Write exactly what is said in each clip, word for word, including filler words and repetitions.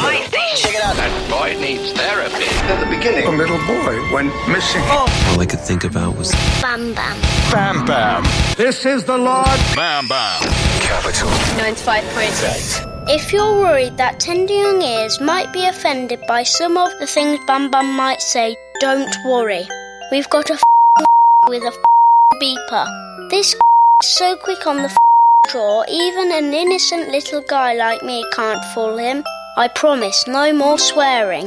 my station. Check it out. That boy needs therapy. At the beginning, a little boy went missing. Oh. All I could think about was Bam Bam. Bam Bam. This is the Lord. Bam Bam. Capital ninety-five point eight. If you're worried that tender young ears might be offended by some of the things Bam Bam might say, don't worry. We've got a with a beeper. This is so quick on the draw, even an innocent little guy like me can't fool him. I promise, no more swearing.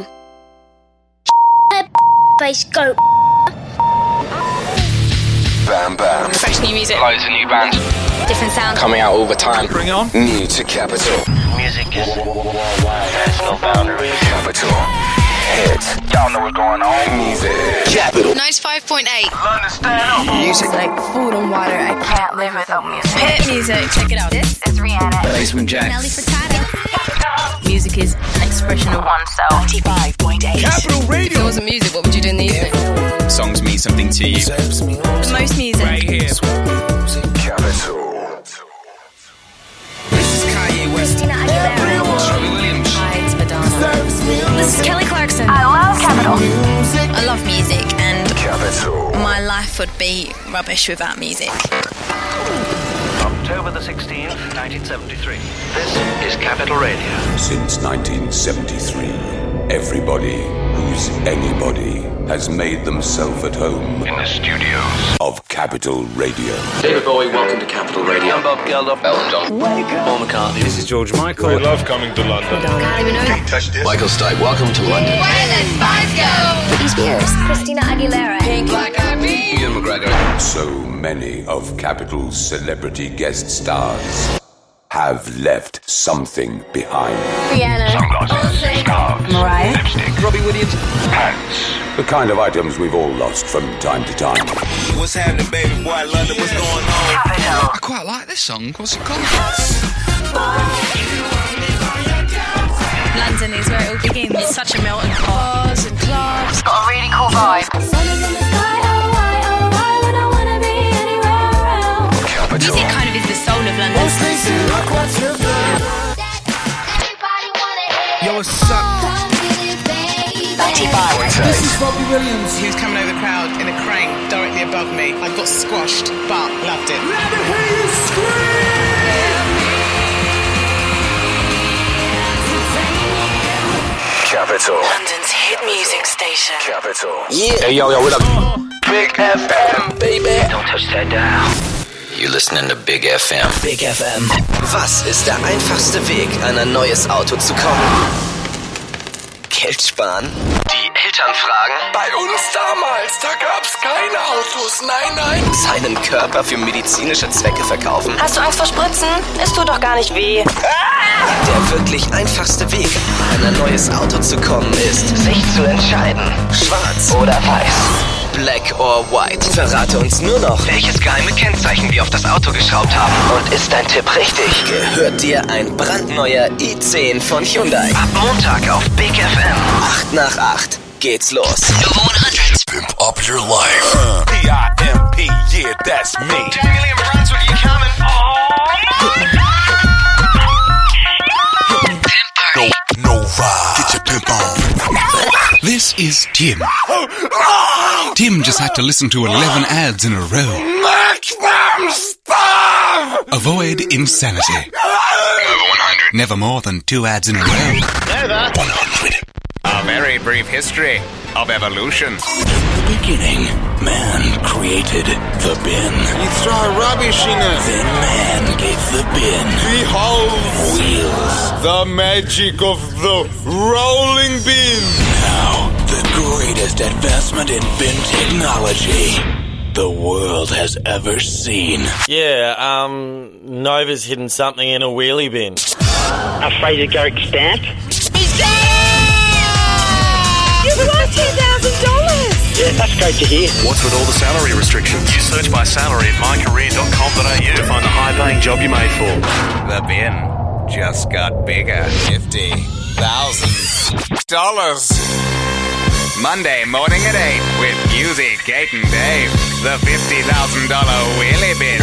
Face goat. Bam Bam. Fresh new music. Loads of new bands. Different sounds. Coming out all the time. Bring on. New to Capital. Music is worldwide, has no boundaries. Capital. Hit. Y'all know what's going on. Music. Capital. ninety-five point eight. Understand? Music. Like food and water, I can't live without music. Hit music. Check it out. This is Rihanna. Basement Jaxx. Nelly Furtado. Music is an expression of oneself. ninety-five point eight. Capital Radio. If it wasn't music, what would you do in the evening? songs mean something to you. The most music. Right here. Capital. This is Kanye West. Christina Aguilera. Robbie Williams. Hi, it's Madonna. This is Kelly Clarkson. I love Capital. I love music, and Capital. my life would be rubbish without music. October the sixteenth, nineteen seventy-three. This is Capital Radio. Since nineteen seventy-three, everybody who's anybody has made themselves at home In the studios. of Capital Radio. David Bowie, welcome to Capital Radio. I'm Bob Geldof. Elton John. Paul McCartney. This is George Michael. We love coming to London. Michael Stipe, welcome to London. Where the spice go? Britney Spears. Christina Aguilera. Pink like I be. Ian McGregor. So many of Capital's celebrity guest stars have left something behind. Rihanna. Sunglasses. Scarves. Mariah. Lipstick. Robbie Williams. Pants. The kind of items we've all lost from time to time. What's happening, baby boy? London, what's going on? Capital. I quite like this song. What's it called? London is where it all begins. It's such a melting pot. Bars and clubs. Got a really cool vibe. Capital. Music kind of is the soul of London. Yo, what's up? ninety-five. This is Robbie Williams. He was coming over the crowd in a crane directly above me. I got squashed, but loved it. Capital. London's hit music station. Capital. Yeah. Hey, yo, yo, what up? Big F M, baby. Don't touch that dial. You're listening to Big F M. Big F M. Was ist der einfachste Weg, an ein neues Auto zu kommen? Geld sparen? Die Eltern fragen. Bei uns damals, da gab's keine Autos. Nein, nein. Seinen Körper für medizinische Zwecke verkaufen? Hast du Angst vor Spritzen? Es tut doch gar nicht weh. Der wirklich einfachste Weg, an ein neues Auto zu kommen, ist, sich zu entscheiden. Schwarz oder weiß. Black or white. Verrate uns nur noch, Welches geheime Kennzeichen wir auf das Auto geschraubt haben. und ist dein Tipp richtig? Gehört dir ein brandneuer i zehn von Hyundai. Ab Montag auf Big F M. acht nach acht geht's los. Number hundred. Pimp up your life. P I M P, yeah, that's me. Daniel in Brunswick, you coming? No, Nova. Get your pimp on. This is Tim. Tim just had to listen to eleven ads in a row. Make them stop! Avoid insanity. Over one hundred. Never more than two ads in a row. one hundred. A very brief history of evolution. In the beginning, man created the bin. You throw rubbish in it. Then man gave the bin Behold wheels. the magic of the rolling bin. Now, the greatest advancement in bin technology the world has ever seen. Yeah, um, Nova's hidden something in a wheelie bin. A Fraser Garrick stamp. You've won ten thousand dollars. Yeah, that's great to hear. What's with all the salary restrictions? You search my salary at my career dot com dot a u to find the high-paying job you're made for. The bin just got bigger. Fifty thousand dollars. Monday morning at eight with Music, Kate and Dave. The fifty thousand dollar wheelie bin.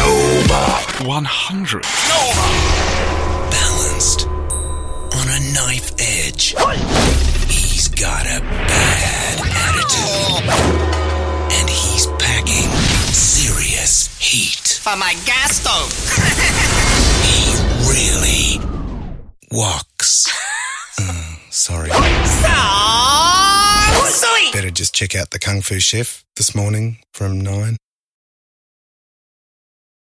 one hundred. Balanced on a knife edge. edge. He's got a bad attitude. And he's packing serious heat. For my gas stove. He really walks. Oh, sorry. So sweet. Better just check out the Kung Fu Chef this morning from nine.